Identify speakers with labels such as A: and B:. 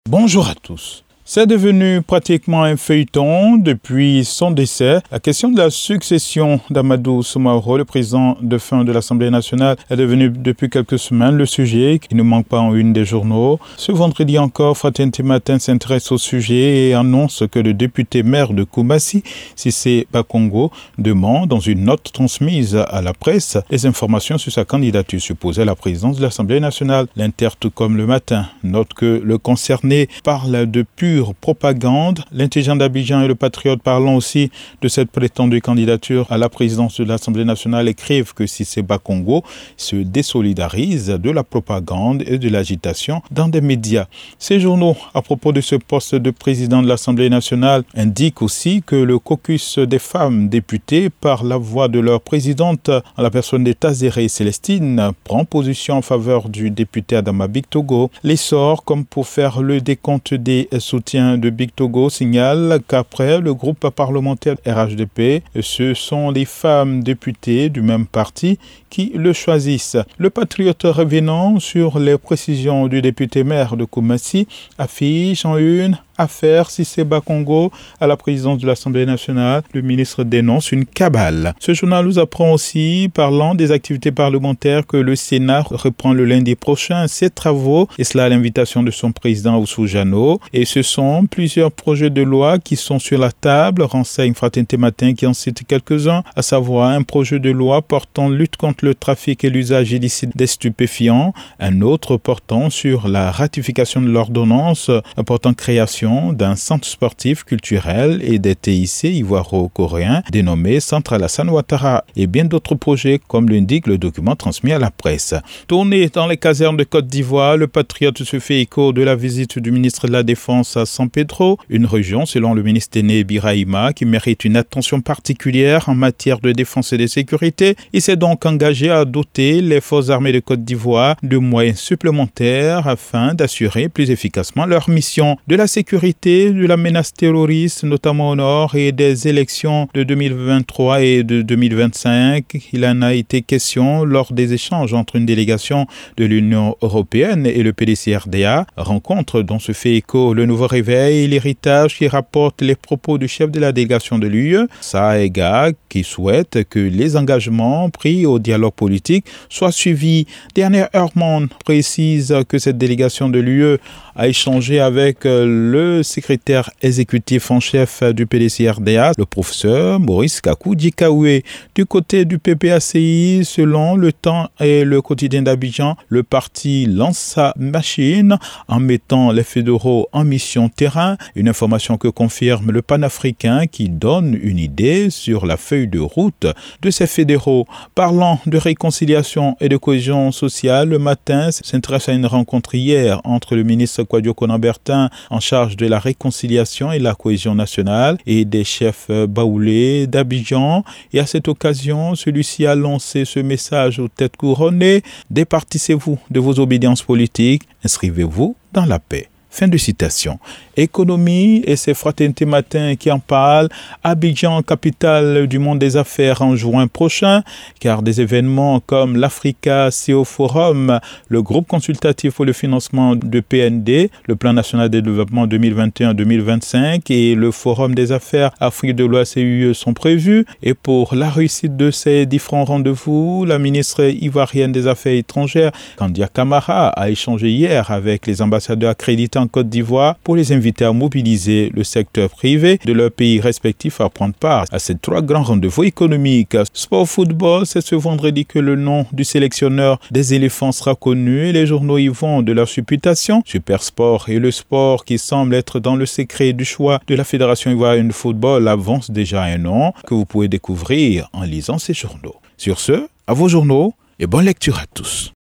A: Bonjour à tous. C'est devenu pratiquement un feuilleton depuis son décès. La question de la succession d'Amadou Soumaoro, le président défunt de l'Assemblée nationale, est devenue depuis quelques semaines le sujet qui ne manque pas en une des journaux. Ce vendredi encore, Fraternité Matin s'intéresse au sujet et annonce que le député maire de Koumassi, Cissé Bakongo, demande dans une note transmise à la presse les informations sur sa candidature supposée à la présidence de l'Assemblée nationale. L'Inter, tout comme le Matin, note que le concerné parle de pure propagande. L'intelligent d'Abidjan et le Patriote, parlant aussi de cette prétendue candidature à la présidence de l'Assemblée nationale, écrivent que Cissé Bakongo se désolidarise de la propagande et de l'agitation dans des médias. Ces journaux, à propos de ce poste de président de l'Assemblée nationale, indiquent aussi que le caucus des femmes députées, par la voix de leur présidente, en la personne de Tazéré Célestine, prend position en faveur du député Adama Bictogo. L'essor, comme pour faire le décompte des soutiens de Bictogo, signale qu'après le groupe parlementaire RHDP, ce sont les femmes députées du même parti qui le choisissent. Le Patriote, revenant sur les précisions du député maire de Koumassi, affiche en une: affaire Cissé Bakongo à la présidence de l'Assemblée nationale. Le ministre dénonce une cabale. Ce journal nous apprend aussi, parlant des activités parlementaires, que le Sénat reprend le lundi prochain ses travaux, et cela à l'invitation de son président Oussou Jano. Et ce sont plusieurs projets de loi qui sont sur la table, renseigne Fraternité Matin qui en cite quelques-uns, à savoir un projet de loi portant lutte contre le trafic et l'usage illicite des stupéfiants, un autre portant sur la ratification de l'ordonnance portant création d'un centre sportif culturel et des TIC ivoiro-coréens dénommé Centre Alassane Ouattara, et bien d'autres projets comme l'indique le document transmis à la presse. Tourné dans les casernes de Côte d'Ivoire, le Patriote se fait écho de la visite du ministre de la Défense à San Pedro, une région selon le ministre Téné Birahima qui mérite une attention particulière en matière de défense et de sécurité. Il s'est donc engagé à doter les forces armées de Côte d'Ivoire de moyens supplémentaires afin d'assurer plus efficacement leur mission. De la sécurité, de la menace terroriste, notamment au nord, et des élections de 2023 et de 2025, il en a été question lors des échanges entre une délégation de l'Union européenne et le PDC-RDA, rencontre dont se fait écho le Nouveau Réveil et l'Héritage qui rapporte les propos du chef de la délégation de l'UE, Saega, qui souhaite que les engagements pris au dialogue politique soient suivis. Dernière Heure Monde précise que cette délégation de l'UE a échangé avec le secrétaire exécutif en chef du PDC-RDA, le professeur Maurice Kakou Djikaoué. Du côté du PPACI, selon Le Temps et le quotidien d'Abidjan, le parti lance sa machine en mettant les fédéraux en mission terrain, une information que confirme le panafricain qui donne une idée sur la feuille de route de ces fédéraux. Parlant de réconciliation et de cohésion sociale, le Matin s'intéresse à une rencontre hier entre le ministre Kouadio Konambertin en charge de la réconciliation et la cohésion nationale et des chefs baoulés d'Abidjan. Et à cette occasion, celui-ci a lancé ce message aux têtes couronnées: départissez-vous de vos obédiences politiques, inscrivez-vous dans la paix. Fin de citation. Économie, et c'est Fraternité Matin qui en parle. Abidjan, capitale du monde des affaires en juin prochain, car des événements comme l'Africa CEO Forum, le groupe consultatif pour le financement de PND, le plan national de développement 2021-2025 et le forum des affaires Afrique de l'Ouest CUE sont prévus. Et pour la réussite de ces différents rendez-vous, la ministre ivoirienne des Affaires étrangères, Kandia Camara, a échangé hier avec les ambassadeurs accrédités en Côte d'Ivoire pour les inviter à mobiliser le secteur privé de leurs pays respectifs à prendre part à ces 3 grands rendez-vous économiques. Sport football, c'est ce vendredi que le nom du sélectionneur des éléphants sera connu et les journaux y vont de leur supputation. Super Sport et le sport qui semble être dans le secret du choix de la Fédération ivoirienne de football avance déjà un nom que vous pouvez découvrir en lisant ces journaux. Sur ce, à vos journaux et bonne lecture à tous.